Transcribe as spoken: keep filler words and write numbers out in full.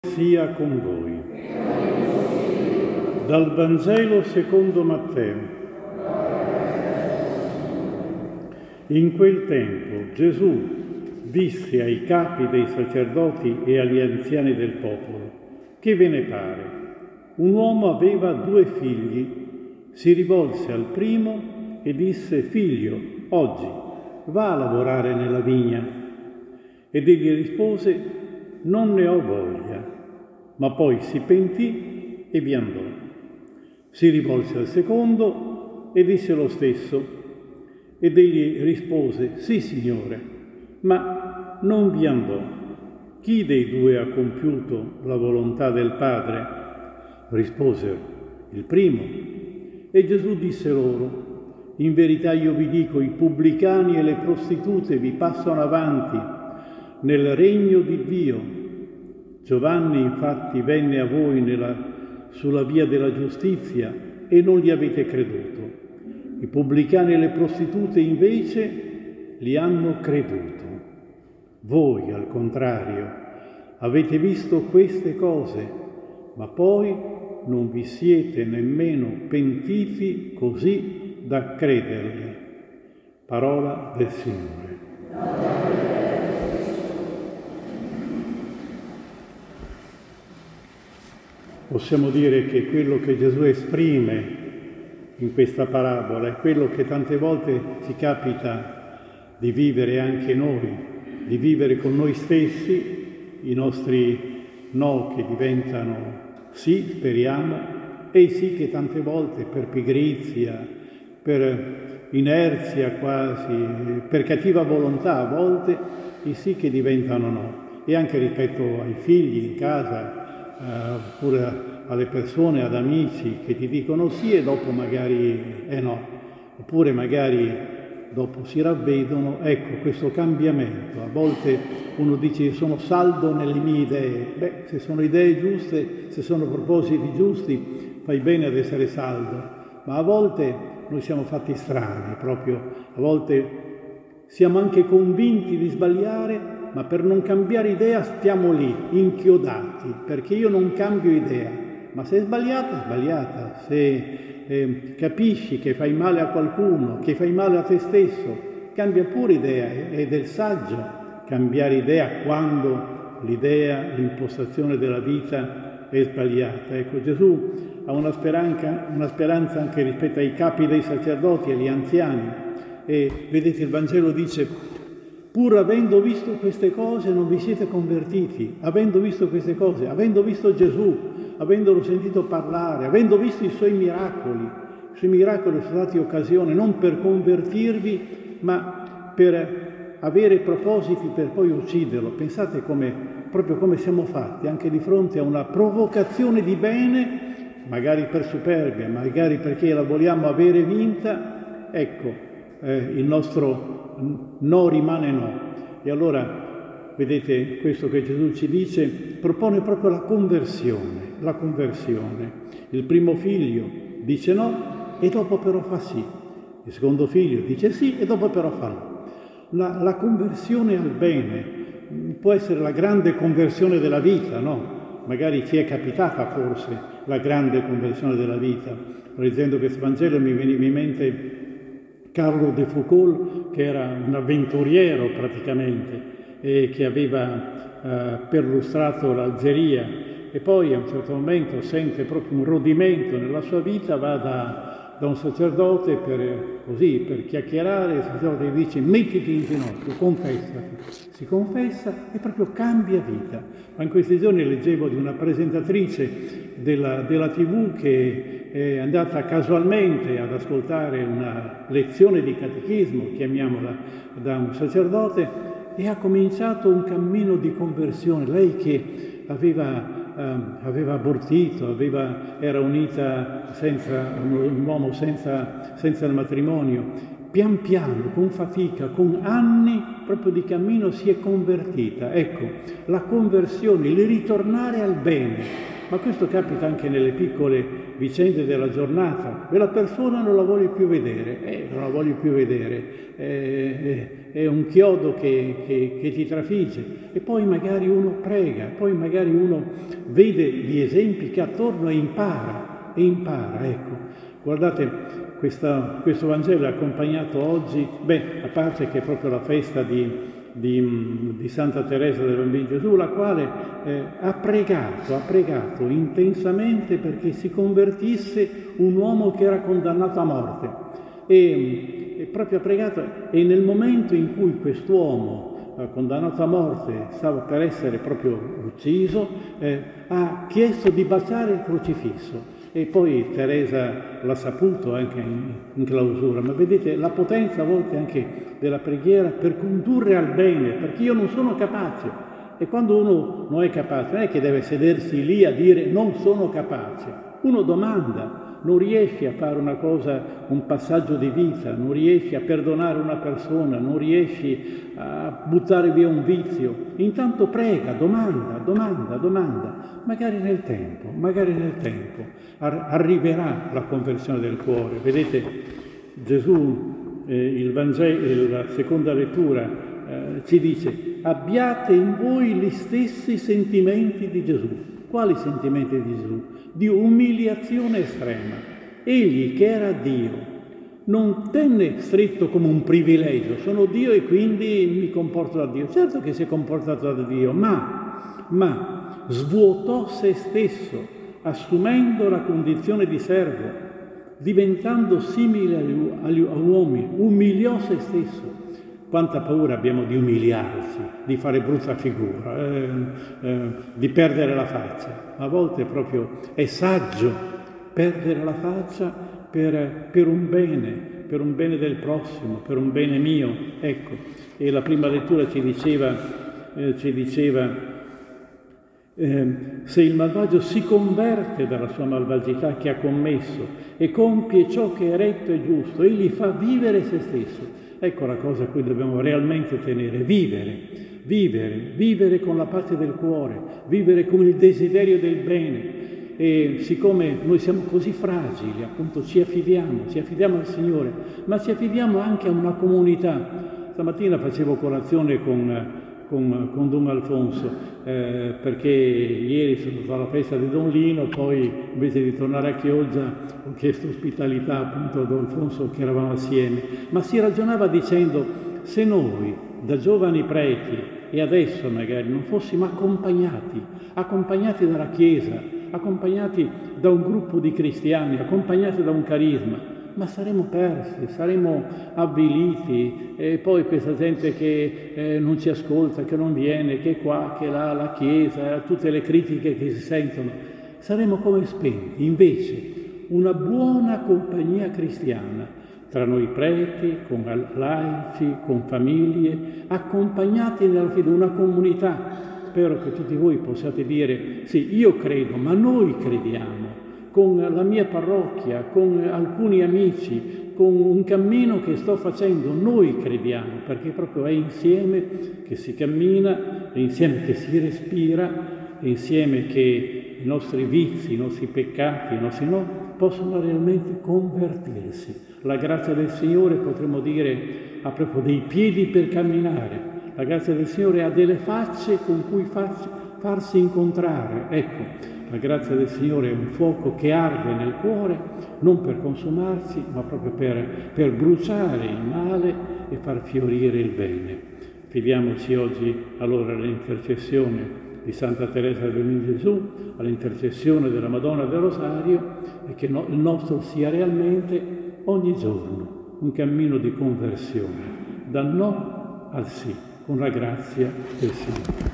Sia con voi. Dal Vangelo secondo Matteo. In quel tempo Gesù disse ai capi dei sacerdoti e agli anziani del popolo: che ve ne pare? Un uomo aveva due figli. Si rivolse al primo e disse: figlio, oggi va a lavorare nella vigna. Ed egli rispose: non ne ho voglia. Ma poi si pentì e vi andò. Si rivolse al secondo e disse lo stesso. Ed egli rispose: sì, Signore, ma non vi andò. Chi dei due ha compiuto la volontà del Padre? Risposero: il primo. E Gesù disse loro: in verità io vi dico, i pubblicani e le prostitute vi passano avanti nel regno di Dio. Giovanni infatti venne a voi nella, sulla via della giustizia e non gli avete creduto. I pubblicani e le prostitute invece gli hanno creduto. Voi, al contrario, avete visto queste cose, ma poi non vi siete nemmeno pentiti così da crederli. Parola del Signore. Possiamo dire che quello che Gesù esprime in questa parabola è quello che tante volte ci capita di vivere anche noi, di vivere con noi stessi, i nostri no che diventano sì, speriamo, e i sì che tante volte per pigrizia, per inerzia quasi, per cattiva volontà a volte, i sì che diventano no. E anche rispetto ai figli in casa, oppure uh, alle persone, ad amici che ti dicono sì e dopo magari eh no, oppure magari dopo si ravvedono. Ecco, questo cambiamento. A volte uno dice: io sono saldo nelle mie idee. Beh, se sono idee giuste, se sono propositi giusti, fai bene ad essere saldo. Ma a volte noi siamo fatti strani, proprio a volte siamo anche convinti di sbagliare, ma per non cambiare idea stiamo lì, inchiodati, perché io non cambio idea. Ma se è sbagliata, è sbagliata. Se eh, capisci che fai male a qualcuno, che fai male a te stesso, cambia pure idea. È del saggio cambiare idea quando l'idea, l'impostazione della vita è sbagliata. Ecco, Gesù ha una speranza, una speranza anche rispetto ai capi dei sacerdoti, agli anziani. E vedete, il Vangelo dice: pur avendo visto queste cose non vi siete convertiti, avendo visto queste cose, avendo visto Gesù, avendolo sentito parlare, avendo visto i suoi miracoli. I suoi miracoli sono stati occasione non per convertirvi, ma per avere propositi per poi ucciderlo. Pensate come, proprio come siamo fatti, anche di fronte a una provocazione di bene, magari per superbia, magari perché la vogliamo avere vinta, ecco, eh, il nostro no rimane no. E allora, vedete, questo che Gesù ci dice propone proprio la conversione, la conversione. Il primo figlio dice no e dopo però fa sì. Il secondo figlio dice sì e dopo però fa no. La, la conversione al bene può essere la grande conversione della vita, no? Magari ci è capitata forse la grande conversione della vita. Leggendo questo Vangelo mi veniva in mente Carlo de Foucault, che era un avventuriero praticamente e che aveva eh, perlustrato l'Algeria, e poi a un certo momento sente proprio un rodimento nella sua vita, va da, da un sacerdote per, così, per chiacchierare. Il sacerdote gli dice: mettiti in ginocchio, confessati. Si confessa e proprio cambia vita. Ma in questi giorni leggevo di una presentatrice della, della tivù che è andata casualmente ad ascoltare una lezione di catechismo, chiamiamola, da un sacerdote, e ha cominciato un cammino di conversione. Lei che aveva, eh, aveva abortito, aveva, era unita senza un uomo senza, senza il matrimonio, pian piano, con fatica, con anni proprio di cammino si è convertita. Ecco, la conversione, il ritornare al bene, ma questo capita anche nelle piccole vicende della giornata. E la persona non la voglio più vedere, eh, non la voglio più vedere, eh, è un chiodo che, che, che ti trafigge. E poi magari uno prega, poi magari uno vede gli esempi che attorno e impara, e impara, ecco. Guardate, questa, questo Vangelo è accompagnato oggi, beh, a parte che è proprio la festa di... Di, di Santa Teresa del Bambino Gesù, la quale eh, ha pregato, ha pregato intensamente perché si convertisse un uomo che era condannato a morte. E, e proprio ha pregato, e nel momento in cui quest'uomo eh, condannato a morte stava per essere proprio ucciso, eh, ha chiesto di baciare il crocifisso. E poi Teresa l'ha saputo anche in, in clausura, ma vedete la potenza a volte anche della preghiera per condurre al bene, perché io non sono capace. E quando uno non è capace, non è che deve sedersi lì a dire non sono capace, uno domanda, non riesci a fare una cosa, un passaggio di vita, non riesci a perdonare una persona, non riesci a buttare via un vizio, intanto prega, domanda, domanda, domanda, magari nel tempo, magari nel tempo arriverà la conversione del cuore. Vedete, Gesù, eh, il Vangelo, la seconda lettura, eh, ci dice: abbiate in voi gli stessi sentimenti di Gesù. Quali sentimenti di Gesù? Di umiliazione estrema. Egli, che era Dio, non tenne stretto come un privilegio, sono Dio e quindi mi comporto da Dio. Certo che si è comportato da Dio, ma, ma svuotò se stesso, assumendo la condizione di servo, diventando simile agli, agli uomini, umiliò se stesso. Quanta paura abbiamo di umiliarsi, di fare brutta figura, eh, eh, di perdere la faccia. A volte proprio è saggio perdere la faccia per, per un bene, per un bene del prossimo, per un bene mio. Ecco, e la prima lettura ci diceva, eh, ci diceva eh, se il malvagio si converte dalla sua malvagità che ha commesso e compie ciò che è retto e giusto, egli fa vivere se stesso. Ecco la cosa a cui dobbiamo realmente tenere, vivere, vivere, vivere con la pace del cuore, vivere con il desiderio del bene. E siccome noi siamo così fragili, appunto ci affidiamo, ci affidiamo al Signore, ma ci affidiamo anche a una comunità. Stamattina facevo colazione con, con, con Don Alfonso, eh, perché ieri sono stato alla festa di Don Lino, poi invece di tornare a Chioggia ho chiesto ospitalità appunto a Don Alfonso, che eravamo assieme, ma si ragionava dicendo: se noi da giovani preti e adesso magari non fossimo accompagnati, accompagnati dalla Chiesa, accompagnati da un gruppo di cristiani, accompagnati da un carisma, ma saremo persi, saremo avviliti, e poi questa gente che eh, non ci ascolta, che non viene, che è qua, che là, la Chiesa, tutte le critiche che si sentono, saremo come spenti. Invece una buona compagnia cristiana, tra noi preti, con laici, con famiglie, accompagnati nella fede, una comunità. Spero che tutti voi possiate dire: sì, io credo, ma noi crediamo, con la mia parrocchia, con alcuni amici, con un cammino che sto facendo, noi crediamo, perché proprio è insieme che si cammina, è insieme che si respira, è insieme che i nostri vizi, i nostri peccati, i nostri no, possono realmente convertirsi. La grazia del Signore, potremmo dire, ha proprio dei piedi per camminare. La grazia del Signore ha delle facce con cui farsi, farsi incontrare. Ecco, la grazia del Signore è un fuoco che arde nel cuore, non per consumarsi, ma proprio per, per bruciare il male e far fiorire il bene. Fidiamoci oggi allora all'intercessione di Santa Teresa del Bambino Gesù, all'intercessione della Madonna del Rosario, e che no, il nostro sia realmente ogni giorno un cammino di conversione, dal no al sì, con la grazia del Signore.